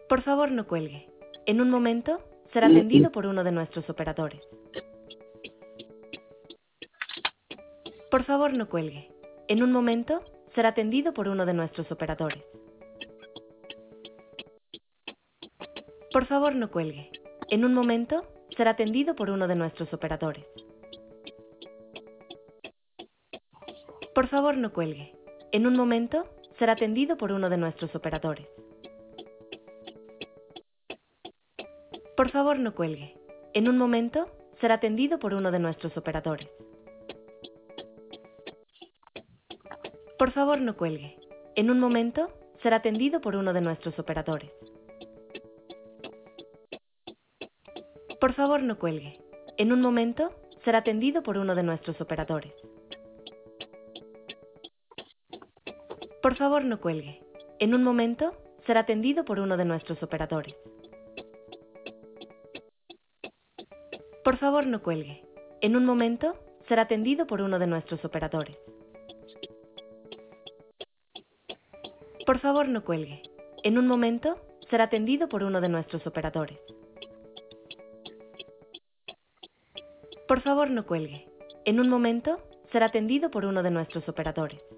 Por favor, no cuelgue. En un momento será atendido por uno de nuestros operadores. Por favor, no cuelgue. En un momento será atendido por uno de nuestros operadores. Por favor, no cuelgue. En un momento será atendido por uno de nuestros operadores. Por favor, no cuelgue. En un momento será atendido por uno de nuestros operadores. Por favor, no cuelgue. En un momento será atendido por uno de nuestros operadores. Por favor, no cuelgue. En un momento será atendido por uno de nuestros operadores. Por favor, no cuelgue. En un momento será atendido por uno de nuestros operadores. Por favor, no cuelgue. En un momento será atendido por uno de nuestros operadores. Por favor, no cuelgue. En un momento será atendido por uno de nuestros operadores. Por favor, no cuelgue. En un momento será atendido por uno de nuestros operadores. Por favor, no cuelgue. En un momento será atendido por uno de nuestros operadores.